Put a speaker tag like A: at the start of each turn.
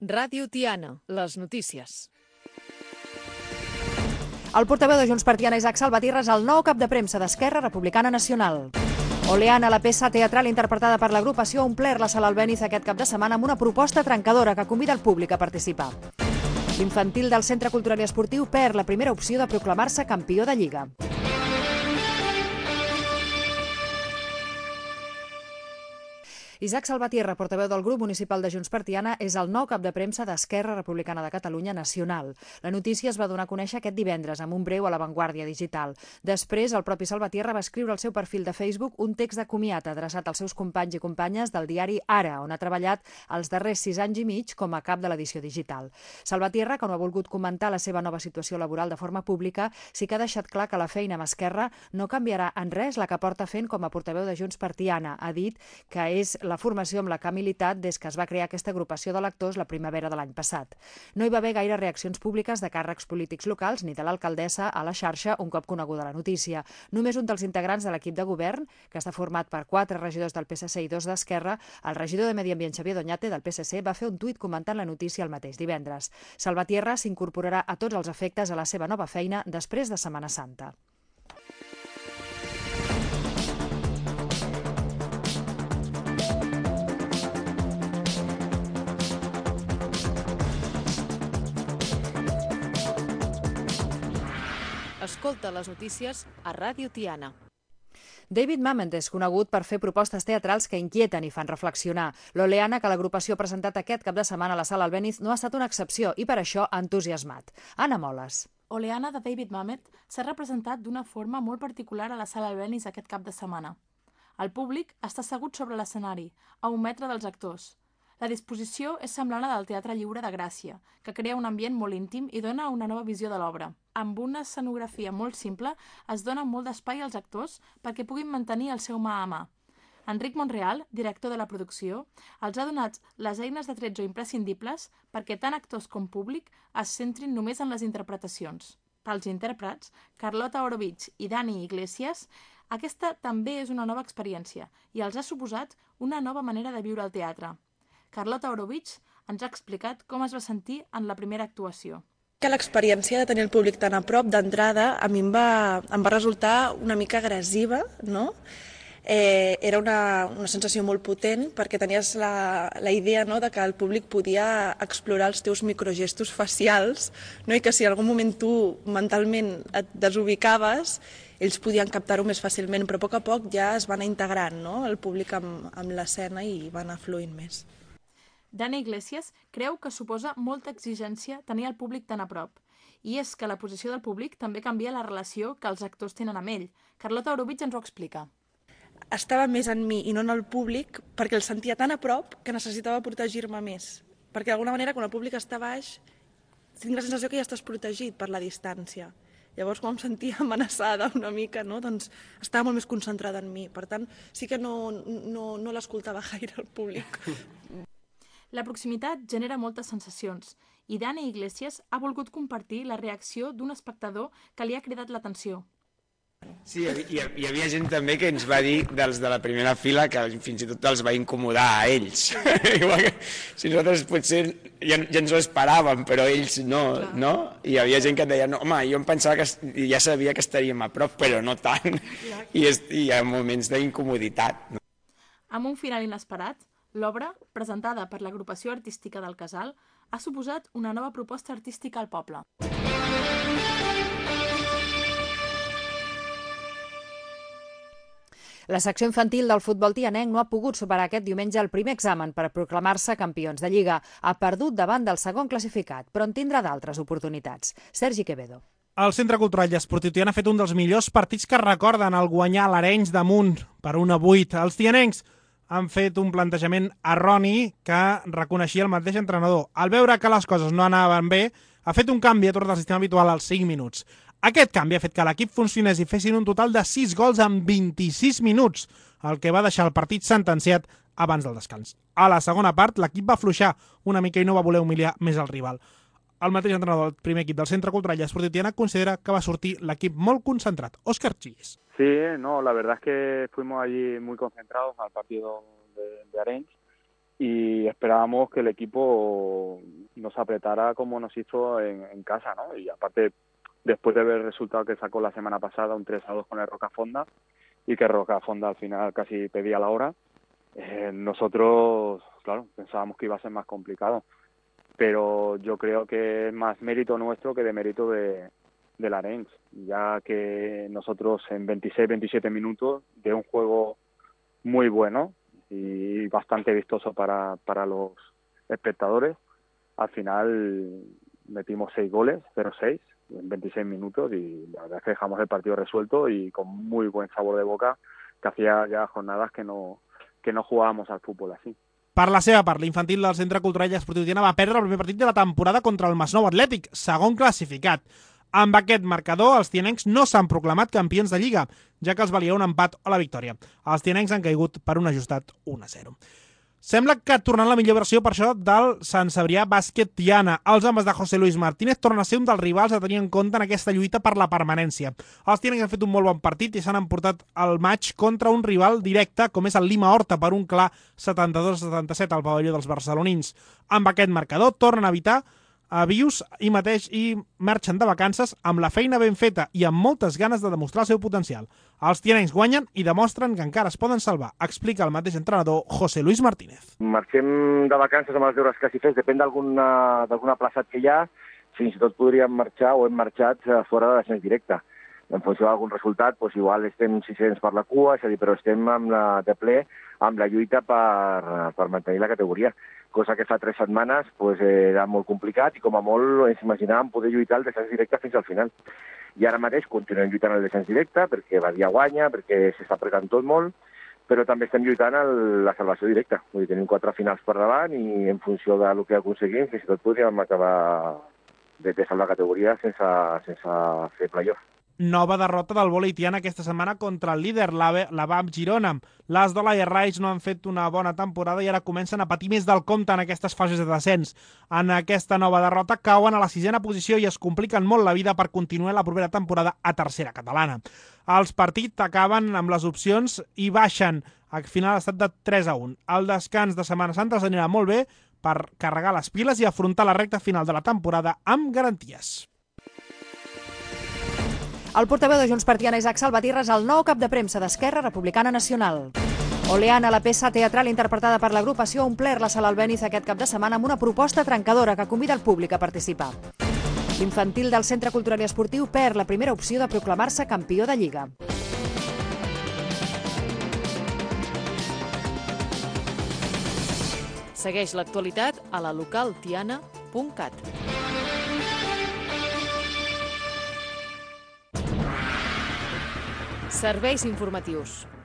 A: Ràdio Tiana, les notícies.
B: El portaveu de Junts per Tiana, Isaac Salvatierra, és el nou cap de premsa d'Esquerra Republicana Nacional. Oleana, la peça teatral interpretada per l'agrupació, ha omplert la Sala Albéniz aquest cap de setmana amb una proposta trencadora que convida el públic a participar. L'infantil del Centre Cultural i Esportiu perd la primera opció de proclamar-se campió de Lliga. Isaac Salvatierra, portaveu del grup municipal de Junts per Tiana, és el nou cap de premsa d'Esquerra Republicana de Catalunya Nacional. La notícia es va donar a conèixer aquest divendres amb un breu a La Vanguardia Digital. Després, el propi Salvatierra va escriure al seu perfil de Facebook un text de comiat adreçat als seus companys i companyes del diari Ara, on ha treballat els darrers 6 anys i mig com a cap de l'edició digital. Salvatierra, que no ha volgut comentar la seva nova situació laboral de forma pública, sí que ha deixat clar que la feina amb Esquerra no canviarà en res la que porta fent com a portaveu de Junts per Tiana. Ha dit que és la formació amb la que ha militat des que es va crear aquesta agrupació de lectors la primavera de l'any passat. No hi va haver gaire reaccions públiques de càrrecs polítics locals ni de l'alcaldessa a la xarxa un cop coneguda la notícia. Només un dels integrants de l'equip de govern, que està format per 4 regidors del PSC i 2 d'Esquerra, el regidor de Medi Ambient Xavier Doñate del PSC, va fer un tuit comentant la notícia el mateix divendres. Salvatierra s'incorporarà a tots els efectes a la seva nova feina després de Setmana Santa.
A: Escolta les notícies a Ràdio Tiana.
B: David Mamet és conegut per fer propostes teatrals que inquieten i fan reflexionar. L'Oleana, que l'agrupació ha presentat aquest cap de setmana a la Sala Albéniz, no ha estat una excepció i per això ha entusiasmat. Anna Moles.
C: Oleana de David Mamet s'ha representat d'una forma molt particular a la Sala Albéniz aquest cap de setmana. El públic està assegut sobre l'escenari, a 1 metre dels actors. La disposició és semblant a la del Teatre Lliure de Gràcia, que crea un ambient molt íntim i dona una nova visió de l'obra. Amb una escenografia molt simple, es dona molt d'espai als actors perquè puguin mantenir el seu mà a mà. Enric Monreal, director de la producció, els ha donat les eines de tretzo imprescindibles perquè tant actors com públic es centrin només en les interpretacions. Pels intèrprets, Carlota Orovich i Dani Iglesias, aquesta també és una nova experiència i els ha suposat una nova manera de viure el teatre. Carlota Orovich ens ha explicat com es va sentir en la primera actuació.
D: L'experiència de tenir el públic tan a prop d'entrada a mi em va resultar una mica agressiva, no? Era una sensació molt potent perquè tenies la idea, no, de que el públic podia explorar els teus microgestos facials, no? I que si en algun moment tu mentalment et desubicaves, ells podien captar-ho més fàcilment, però a poc ja es van anar integrant, no? El públic amb l'escena i va anar fluint més.
C: Dani Iglesias creu que suposa molta exigència tenir el públic tan a prop. I és que la posició del públic també canvia la relació que els actors tenen amb ell. Carlota Orovich ens ho explica.
D: Estava més en mi i no en el públic perquè el sentia tan a prop que necessitava protegir-me més. Perquè d'alguna manera quan el públic està baix tinc la sensació que ja estàs protegit per la distància. Llavors, quan em sentia amenaçada una mica, no? Doncs estava molt més concentrada en mi. Per tant, sí que no l'escoltava gaire el públic.
C: La proximitat genera moltes sensacions i Dani Iglesias ha volgut compartir la reacció d'un espectador que li ha cridat l'atenció.
E: Sí, hi havia gent també que ens va dir dels de la primera fila que fins i tot els va incomodar a ells. Igual que si nosaltres potser ja ens ho esperàvem, però ells no? I hi havia gent que et deia, no, home, jo em pensava que ja sabia que estaríem a prop, però no tant. I hi ha moments d'incomoditat.
C: Amb un final inesperat, l'obra, presentada per l'agrupació artística del Casal, ha suposat una nova proposta artística al poble.
B: La secció infantil del futbol tianenc no ha pogut superar aquest diumenge el primer examen per proclamar-se campions de Lliga. Ha perdut davant del segon classificat, però en tindrà d'altres oportunitats. Sergi Quevedo.
F: El Centre Cultural i Esportiu Tiana ha fet un dels millors partits que recorden el guanyar l'Arenys damunt per 1-8. Els tianencs han fet un plantejament erroni que reconeixia el mateix entrenador. Al veure que les coses no anaven bé, ha fet un canvi a torn del sistema habitual als 5 minuts. Aquest canvi ha fet que l'equip funcionés i fessin un total de 6 gols en 26 minuts, el que va deixar el partit sentenciat abans del descans. A la segona part, l'equip va afluixar una mica i no va voler humiliar més el rival. El mateix entrenador del primer equip del Centre Cultural y Esportiu Tiana considera que va a sortir l'equip molt concentrat. Óscar Chillis.
G: Sí, no, la verdad es que fuimos allí muy concentrados al partido de Arenys y esperábamos que el equipo nos apretara como nos hizo en casa, ¿no? Y aparte, después de ver el resultado que sacó la semana pasada, un 3-2 con el Rocafonda, y que Rocafonda al final casi pedía la hora, nosotros, claro, pensábamos que iba a ser más complicado, pero yo creo que es más mérito nuestro que de mérito del Arenys, ya que nosotros en 26-27 minutos de un juego muy bueno y bastante vistoso para los espectadores, al final metimos 6 goles, 0-6 en 26 minutos, y la verdad es que dejamos el partido resuelto y con muy buen sabor de boca, que hacía ya jornadas que no jugábamos al fútbol así.
F: Per la seva part, l'infantil del Centre Cultural i Esportiu Tiana va perdre el primer partit de la temporada contra el Masnou Atlètic, segon classificat. Amb aquest marcador, els tianencs no s'han proclamat campions de Lliga, ja que els valia un empat o la victòria. Els tianencs han caigut per un ajustat 1-0. Sembla que tornant la millor versió per això del Sant Cebrià Bàsquet Tiana. Els homes de José Luis Martínez tornen a ser un dels rivals a tenir en compte en aquesta lluita per la permanència. Els tianencs han fet un molt bon partit i s'han emportat el maig contra un rival directe com és el Lima Horta per un clar 72-77 al pavelló dels barcelonins. Amb aquest marcador tornen a evitar a Vius i mateix i marxen de vacances amb la feina ben feta i amb moltes ganes de demostrar el seu potencial. Els tianencs guanyen i demostren que encara es poden salvar, explica el mateix entrenador José Luis Martínez.
H: Marxem de vacances amb els deures quasi fets, depèn d'alguna plaçat que hi ha, fins i tot podríem marxar o hem marxat fora de descens directe. En funció d'algun resultat, doncs igual estem 600 per la cua, és a dir, però estem de ple amb la lluita per mantenir la categoria, cosa que fa 3 setmanes era molt complicat i com a molt ens imaginàvem poder lluitar el descens directe fins al final. I ara mateix continuem lluitant el descens directe perquè Badia guanya, perquè s'està apretant tot molt, però també estem lluitant la salvació directa. Vull dir, tenim 4 finals per davant i en funció del que aconseguim, fins i tot podríem acabar de salvar la categoria sense fer playoff.
F: Nova derrota del vòlei Tiana aquesta setmana contra el líder, la VAM Girona. Les Dolaye Rays no han fet una bona temporada i ara comencen a patir més del compte en aquestes fases de descens. En aquesta nova derrota cauen a la 6a posició i es compliquen molt la vida per continuar la propera temporada a tercera catalana. Els partits acaben amb les opcions i baixen. Al final ha estat de 3-1. El descans de Setmana Santa els anirà molt bé per carregar les piles i afrontar la recta final de la temporada amb garanties.
B: El portaveu de Junts per Tiana, Isaac Salvatierra, és el nou cap de premsa d'Esquerra Republicana Nacional. Oleana, la peça teatral interpretada per l'agrupació, ha omplert la Sala Albéniz aquest cap de setmana amb una proposta trencadora que convida el públic a participar. L'infantil del Centre Cultural i Esportiu perd la primera opció de proclamar-se campió de Lliga.
A: Segueix l'actualitat a la localtiana.cat. Serveis informatius.